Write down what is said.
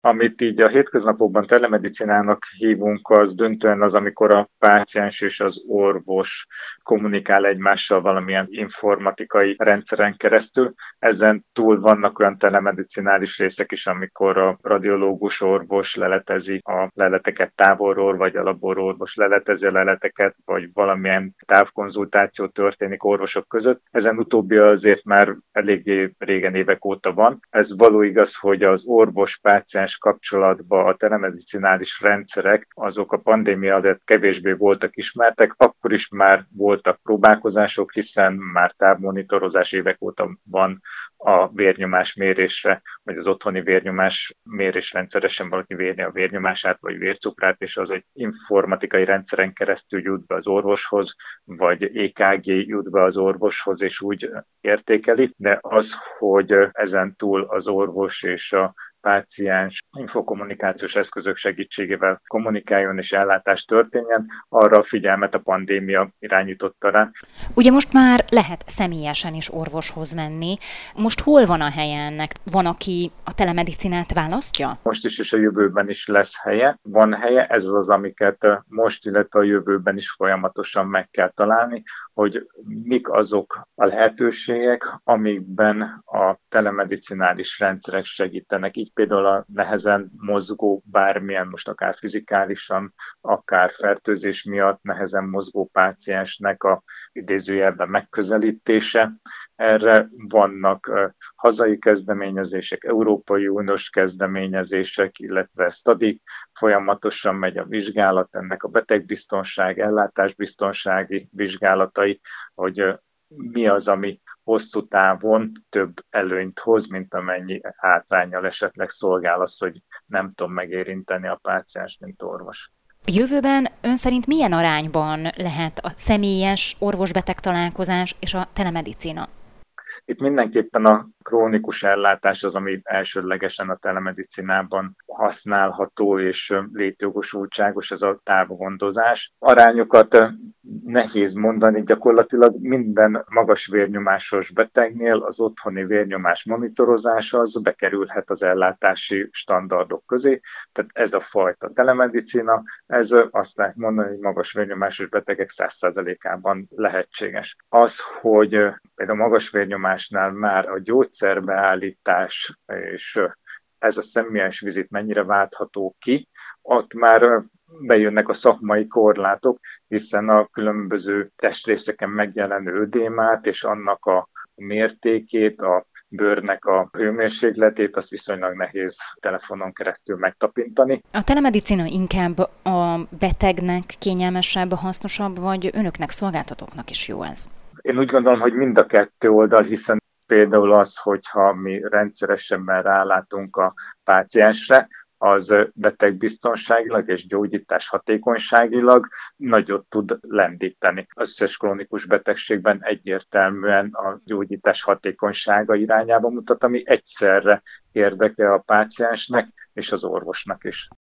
Amit így a hétköznapokban telemedicinának hívunk, az döntően az, amikor a páciens és az orvos kommunikál egymással valamilyen informatikai rendszeren keresztül. Ezen túl vannak olyan telemedicinális részek is, amikor a radiológus orvos leletezi a leleteket távolról, vagy a labororvos leletezi a leleteket, vagy valamilyen távkonzultáció történik orvosok között. Ezen utóbbi azért már eléggé régen, évek óta van. Ez való igaz, hogy az orvos-páciens kapcsolatban a telemedicinális rendszerek azok a pandémia alatt kevésbé voltak ismertek, akkor is már voltak próbálkozások, hiszen már távmonitorozás évek óta van a vérnyomás mérésre, vagy az otthoni vérnyomás mérés rendszeresen valaki vérni a vérnyomását, vagy vércukrát, és az egy informatikai rendszeren keresztül jut be az orvoshoz, vagy EKG jut be az orvoshoz, és úgy értékeli, de az, hogy ezen túl az orvos és a páciens infokommunikációs eszközök segítségével kommunikáljon és ellátás történjen, arra a figyelmet a pandémia irányította rá. Ugye most már lehet személyesen is orvoshoz menni. Most hol van a helye ennek? Van, aki a telemedicinát választja? Most is és a jövőben is lesz helye. Van helye, ez az, amiket most, illetve a jövőben is folyamatosan meg kell találni, hogy mik azok a lehetőségek, amikben a telemedicinális rendszerek segítenek. Így például a nehezen mozgó, bármilyen, most akár fizikálisan, akár fertőzés miatt nehezen mozgó páciensnek a idézőjelben megközelítése. Erre vannak hazai kezdeményezések, Európai Uniós kezdeményezések, illetve STADI, folyamatosan megy a vizsgálat, ennek a betegbiztonság, ellátásbiztonsági vizsgálatai, hogy mi az, ami hosszú távon több előnyt hoz, mint amennyi hátránnyal esetleg szolgál az, hogy nem tudom megérinteni a páciens, mint orvos. A jövőben ön szerint milyen arányban lehet a személyes orvos-beteg találkozás és a telemedicina? Itt mindenképpen a krónikus ellátás az, ami elsődlegesen a telemedicinában használható és létjogosultságos, ez a távgondozás. Arányokat nehéz mondani, gyakorlatilag minden magas vérnyomásos betegnél az otthoni vérnyomás monitorozása az bekerülhet az ellátási standardok közé, tehát ez a fajta telemedicina, ez azt lehet mondani, hogy magas vérnyomásos betegek 100%-ában lehetséges. Az, hogy például a magas vérnyomásnál már a gyógyszerbeállítás és ez a személyes vizit mennyire váltható ki, ott már bejönnek a szakmai korlátok, hiszen a különböző testrészeken megjelenő ödémát és annak a mértékét, a bőrnek a hőmérsékletét, azt viszonylag nehéz telefonon keresztül megtapintani. A telemedicina inkább a betegnek kényelmesebb, hasznosabb, vagy önöknek, szolgáltatóknak is jó ez? Én úgy gondolom, hogy mind a kettő oldal, hiszen például az, hogyha mi rendszeresebben rálátunk a páciensre, az betegbiztonságilag és gyógyítás hatékonyságilag nagyot tud lendíteni. Az összes krónikus betegségben egyértelműen a gyógyítás hatékonysága irányába mutat, ami egyszerre érdeke a páciensnek és az orvosnak is.